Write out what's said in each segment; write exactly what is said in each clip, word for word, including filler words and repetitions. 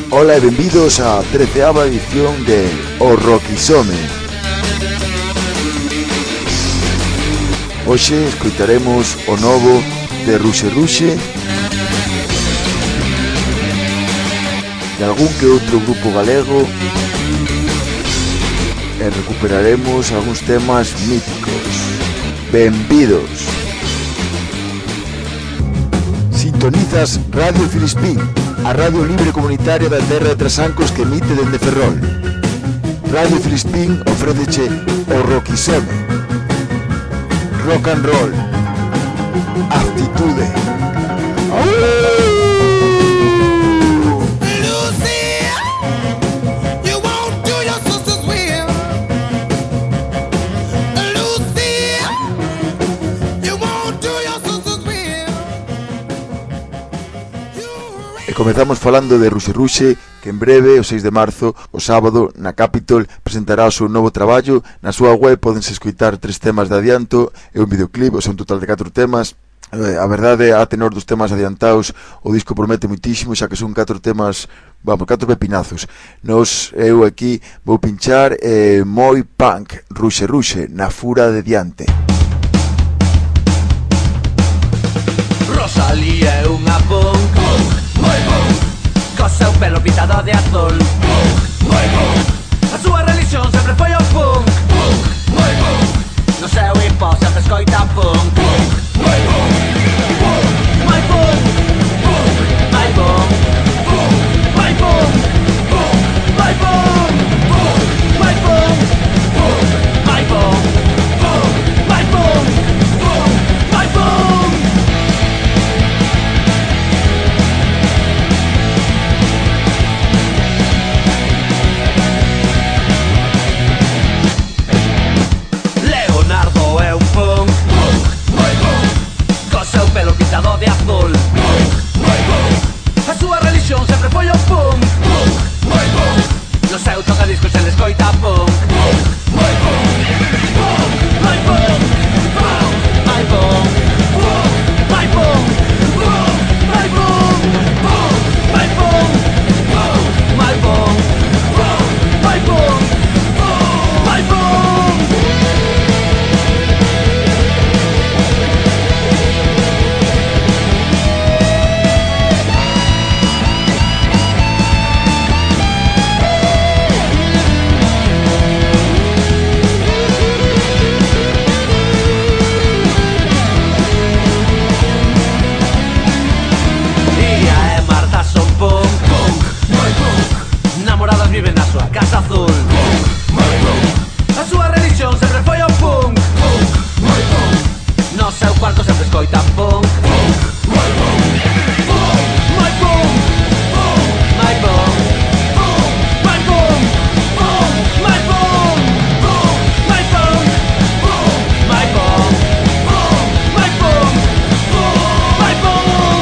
Ola e benvidos á treceava edición de O Rockisome. Hoxe escoitaremos o novo de Ruxe Ruxe e algún que outro grupo galego e recuperaremos algúns temas míticos. Benvidos. Sintonizas Radio Filispín, a radio libre comunitaria da terra de Trasancos que emite dende Ferrol. Radio Filispín ofréceche o Rockisome. Rock and roll. Actitude. Comezamos falando de Ruxe Ruxe, que en breve, o seis de marzo, o sábado, na Capitol, presentará o seu novo traballo. Na súa web podense escoitar tres temas de adianto e un videoclip, o sea, un total de catro temas. A verdade, a tenor dos temas adiantados, o disco promete muitísimo, xa que son catro temas, vamos, catro pepinazos. Nos, eu aquí, vou pinchar eh, moi punk, Ruxe Ruxe, na fura de diante. Rosalía é unha punk, punk, moi punk, co seu pelo pintado de azul, punk, moi punk. A súa religión sempre foi o punk, punk, moi punk. No seu hipo sempre escoita punk, punk, moi punk, punk, moi punk, punk, moi punk, punk, moi punk, punk, moi punk, punk, moi punk, punk, moi punk, punk, moi punk, punk, moi punk. Pelo pintado de azul, punk, moi punk. A súa religión sempre foi o punk, punk, moi punk. No seu tocadiscos se le escoita punk, punk, moi punk, punk, moi punk, punk, moi punk, punk, moi punk, punk, moi punk, punk, moi punk, punk, moi punk, punk, moi punk, punk, moi punk. Namoradas viven na súa casa azul, punk, moi punk. A súa religión sempre foi o punk, punk, moi punk. No seu cuarto sempre escoitan punk, punk, moi punk, punk, moi punk, punk, moi punk, punk, moi punk, punk, moi punk, punk, moi punk, punk, moi punk, punk, moi punk, punk, moi punk.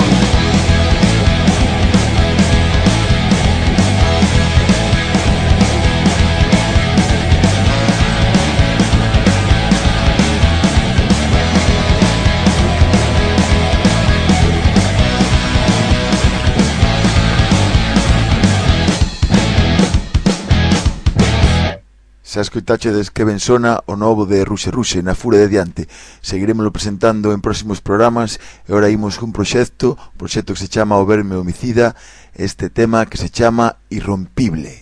Xa escoitachedes que ben sona o novo de Ruxe Ruxe na fura de diante. Seguiremoslo presentando en próximos programas e ora imos cun proxecto, un proxecto que se chama O Verme Homicida, este tema que se chama Irrompible.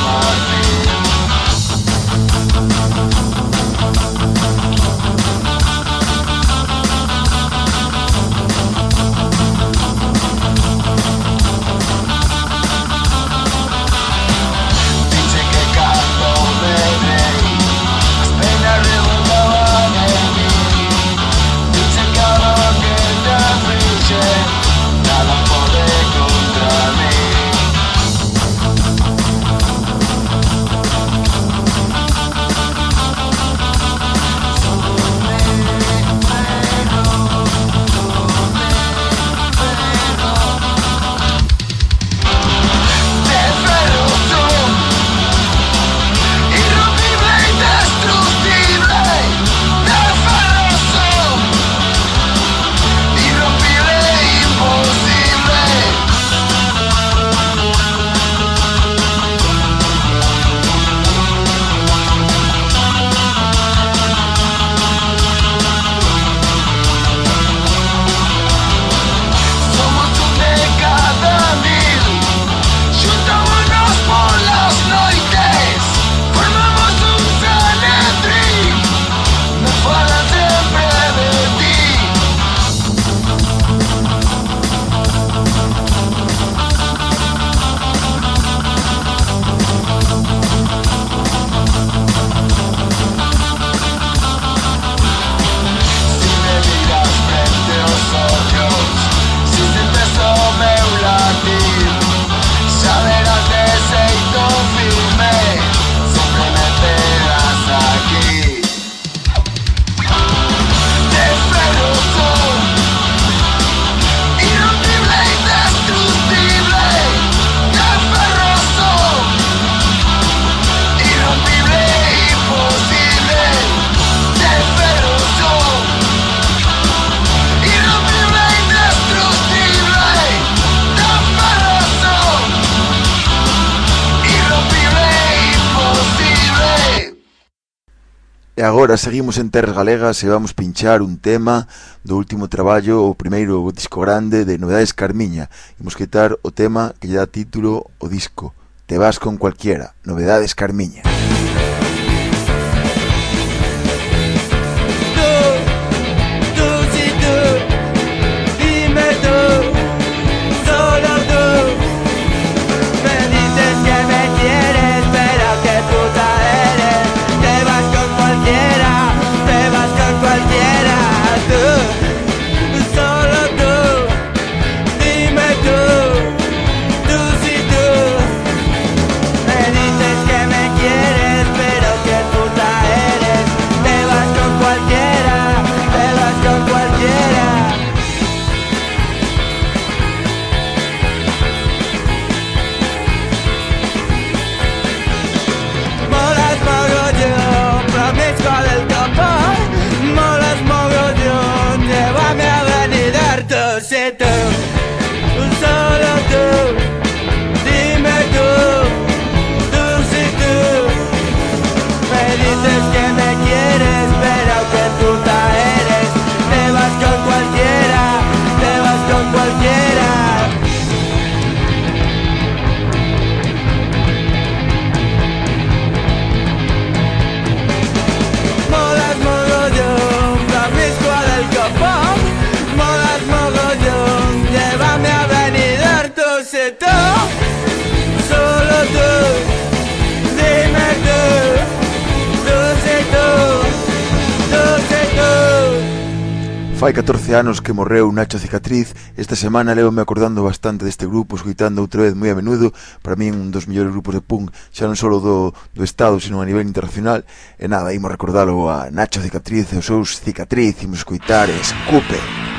Martín. E agora seguimos en terras galegas e vamos pinchar un tema do último traballo, o primeiro disco grande de Novedades Carmiña. Imos quitar o tema que lle dá título o disco, Te vas con cualquiera, Novedades Carmiña. Fai catorce anos que morreu Nacho Cicatriz. Esta semana levo-me acordando bastante deste grupo, escoitando outra vez moi a menudo. Para mí un dos mellores grupos de punk, xa non só do, do estado, sino a nivel internacional. E nada, imos recordalo a Nacho Cicatriz e os seus Cicatriz. Imos escoitar Escupe.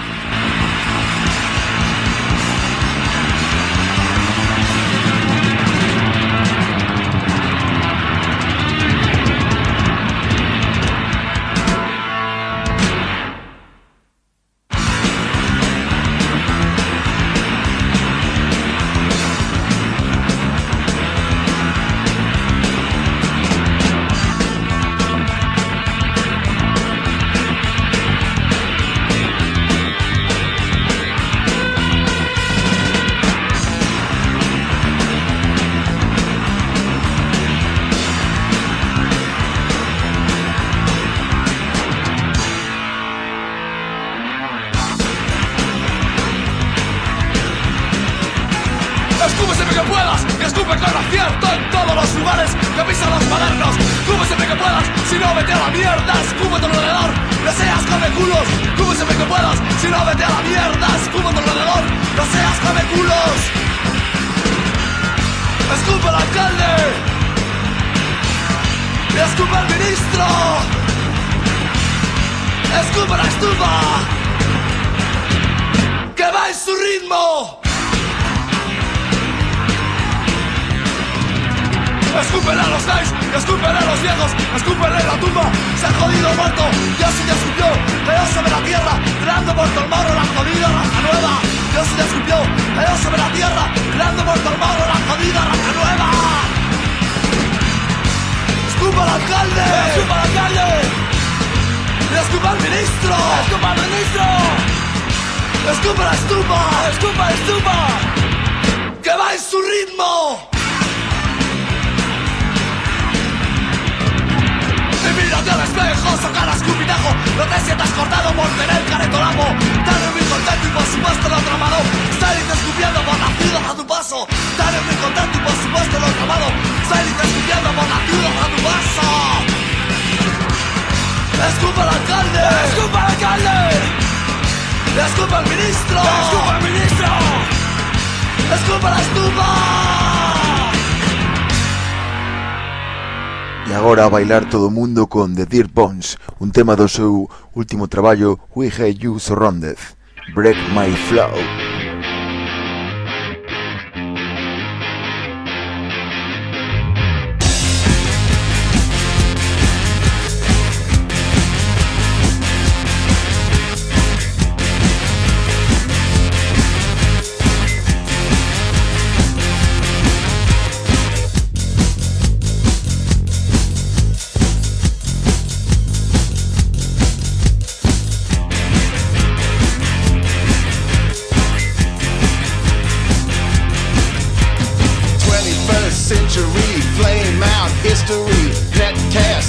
Escúpele a los gays, escúpele a los viejos, escúpele la tumba, se ha jodido muerto, Dios se te escupió, Dios sobre la tierra, creando muerto el morro, la jodida raza nueva. Dios se te escupió, Dios sobre la tierra, creando muerto el morro, la jodida raza nueva. Escupa al alcalde, escupa al alcalde, escupa al ministro, escupa al ministro, escupa la estupa, escupa la estupa, que va en su ritmo. Mírate al espejo, saca el escupitajo. No te sientas cortado por tener careto lamo. Dale muy contento y por supuesto lo tramado. Stalin escupiendo por la ciudad a tu paso. Dale muy contento y por supuesto lo tramado. Stalin escupiendo por la ciudad a tu paso. Escupa al alcalde, escupa al alcalde, escupa al ministro, escupa al ministro, escupa la estupa. E agora a bailar todo o mundo con The Dear Bones, un tema do seu último traballo We Had You Surrounded, Break My Flow.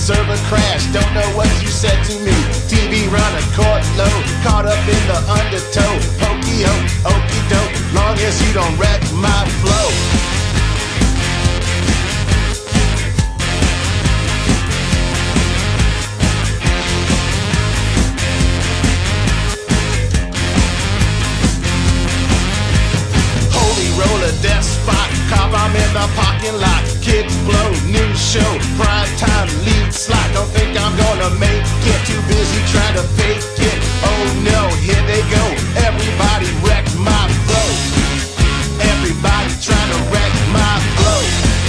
server crashed, don't know what you said to me. T V runner, court low, caught up in the undertow. Pokey ho, okey doke, long as you don't wreck my flow. Holy roller, death spot, cop, I'm in the parking lot. Kids blow, new show, prime time, lead slot. Don't think I'm gonna make it, too busy trying to fake it. Oh no, here they go, everybody wreck my flow. Everybody trying to wreck my flow.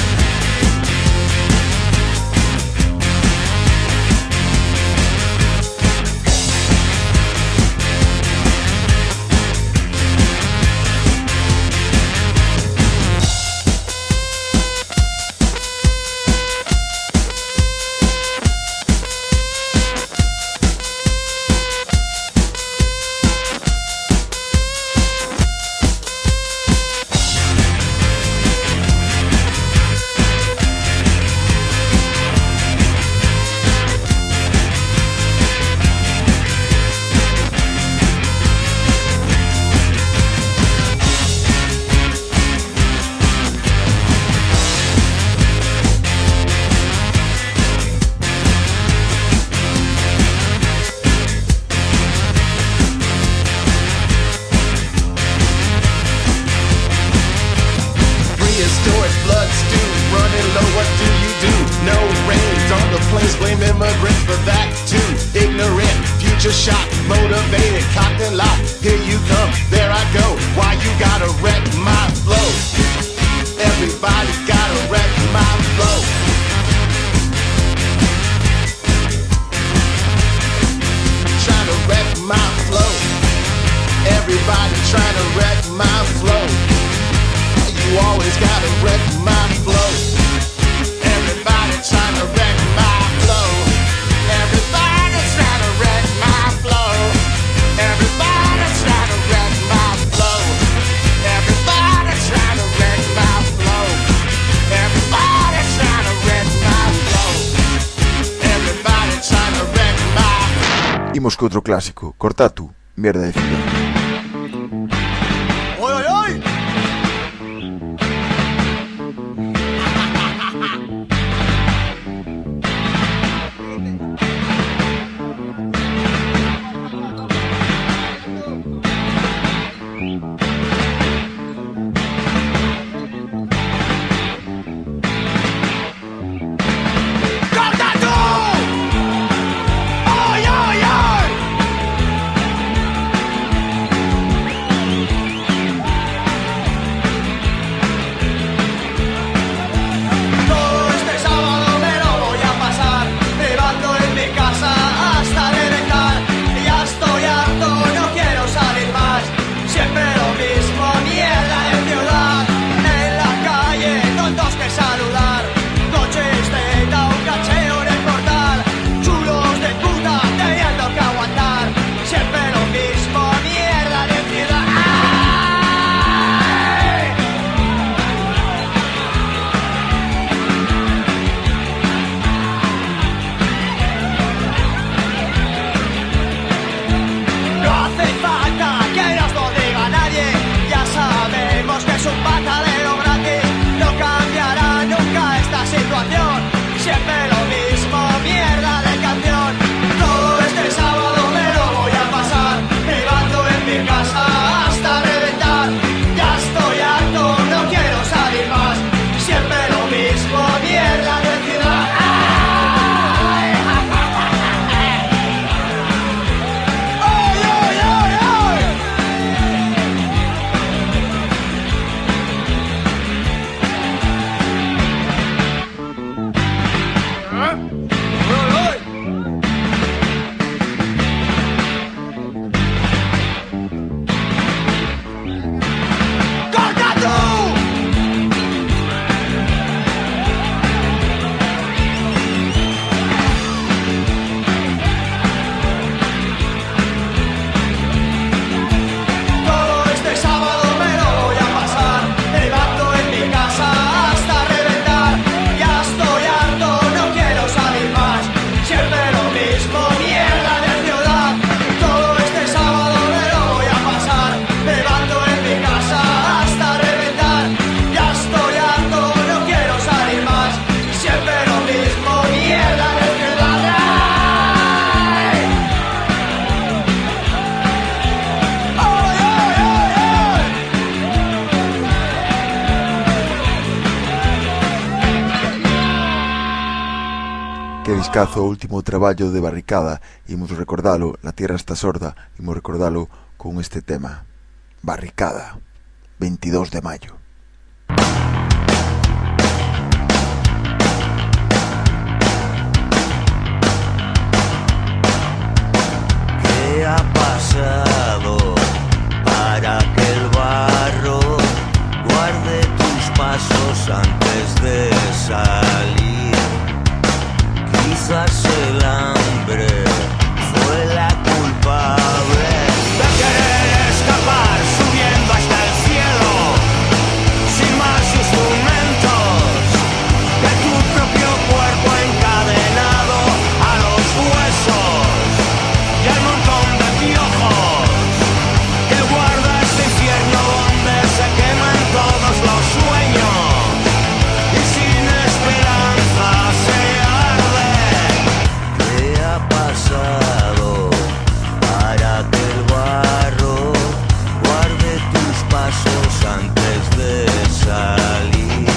Imos que outro clásico, Cortatu, Mierda de ciudad. ¡Oy, oy, oy! Discazo, o último traballo de Barricada. Imos recordalo, La tierra está sorda. Imos recordalo con este tema. Barricada, veintidós de mayo. ¿Qué ha pasado para que el barro guarde tus pasos antes de salir? Quizás el hambre fue la culpable de querer escapar subiendo hasta el cielo, sin más instrumentos que tu propio cuerpo encadenado a los huesos y el montón de piojos que guarda este infierno donde se queman todos los sueños y sin esperanza se arde. ¿Qué ha pasado para que el barro guarde tus pasos antes de salir?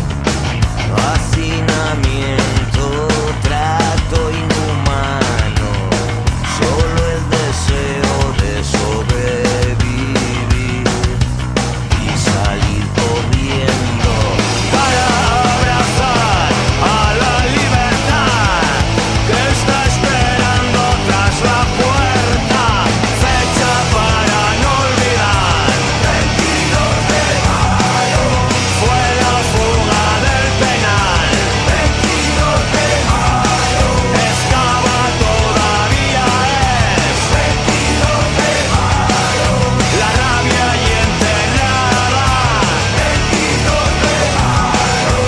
Hacinamiento, trato inhumano, solo el deseo de sobrevivir y salir corriendo para abrazar a la libertad que está esperando tras la puerta, fecha para no olvidar. veintidós de mayo fue la fuga del penal. veintidós de mayo excava todavía es. veintidós de mayo la rabia y enterrada. veintidós de mayo.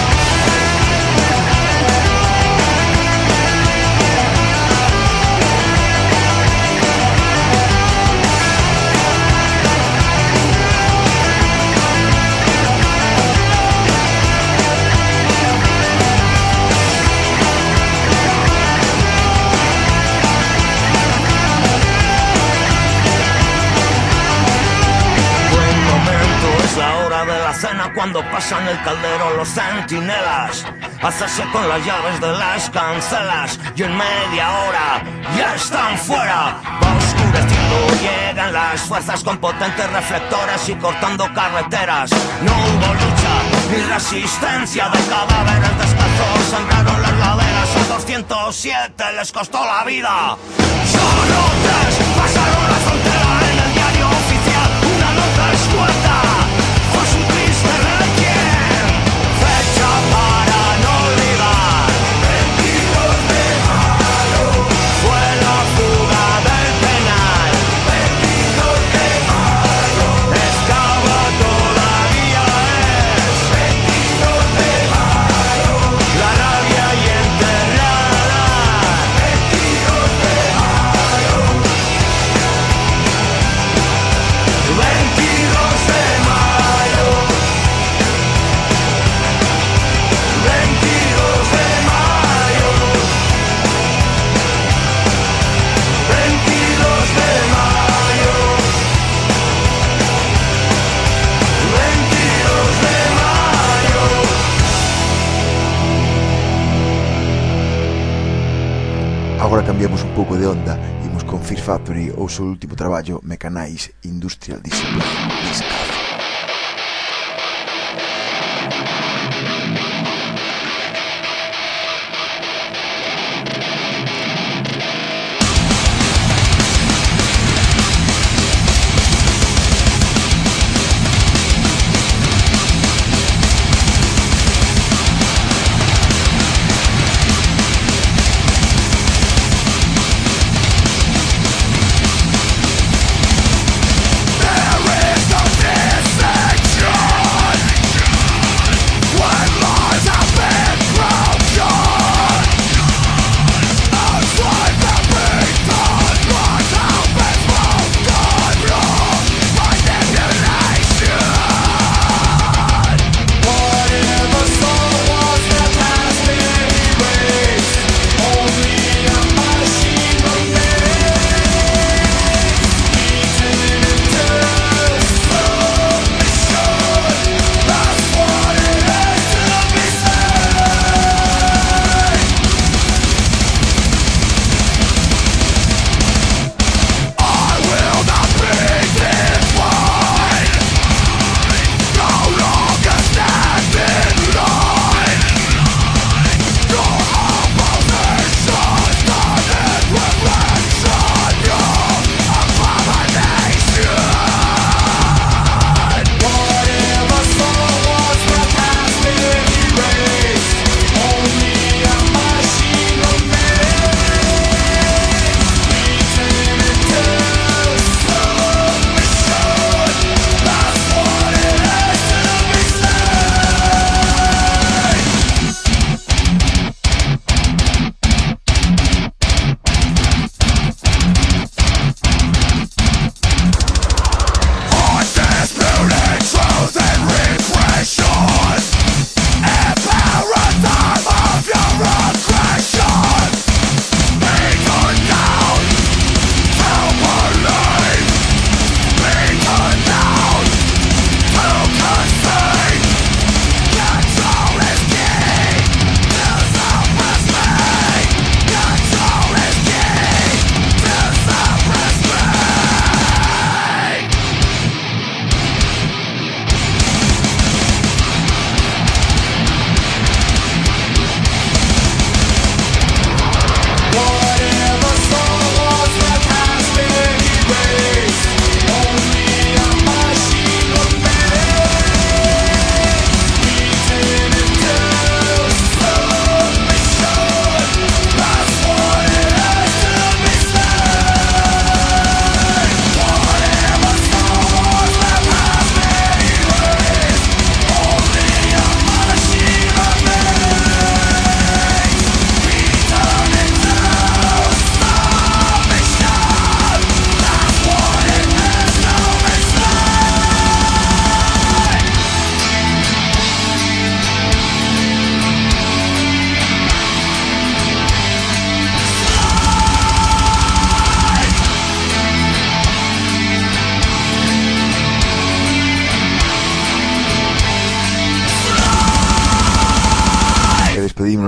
Buen momento, es la hora de la cena cuando pasan el caldero los centinelas. Hacerse con las llaves de las cancelas y en media hora ya están fuera. Va oscureciendo, llegan las fuerzas con potentes reflectores y cortando carreteras. No hubo lucha ni resistencia de cadáveres descalzos, sangraron las laderas. A doscientos siete les costó la vida. Solo tres pasaron la frontera en el diario oficial. Una nota escueta fue su triste requiem, fecha para no olvidar. veintidós de mayo fue la fuga del penal. veintidós de mayo excava todavía es. veintidós de mayo la rabia y enterrada. veintidós de mayo. veintidós de mayo. veintidós de mayo. veintidós de mayo. veintidós de mayo. Agora cambiamos un pouco de onda. Imos con Fear Factory ou seu último traballo, Mechanize Industrial Discipline. Discazo. There is no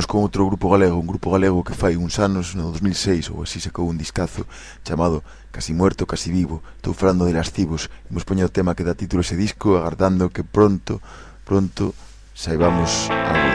con outro grupo galego, un grupo galego que fai uns anos, no dos mil seis ou así, sacou un discazo chamado Casi Muerto, Casi Vivo. Estou falando de Lascivos. Imos poñer o tema que dá título a ese disco, agardando que pronto, pronto saibamos algo.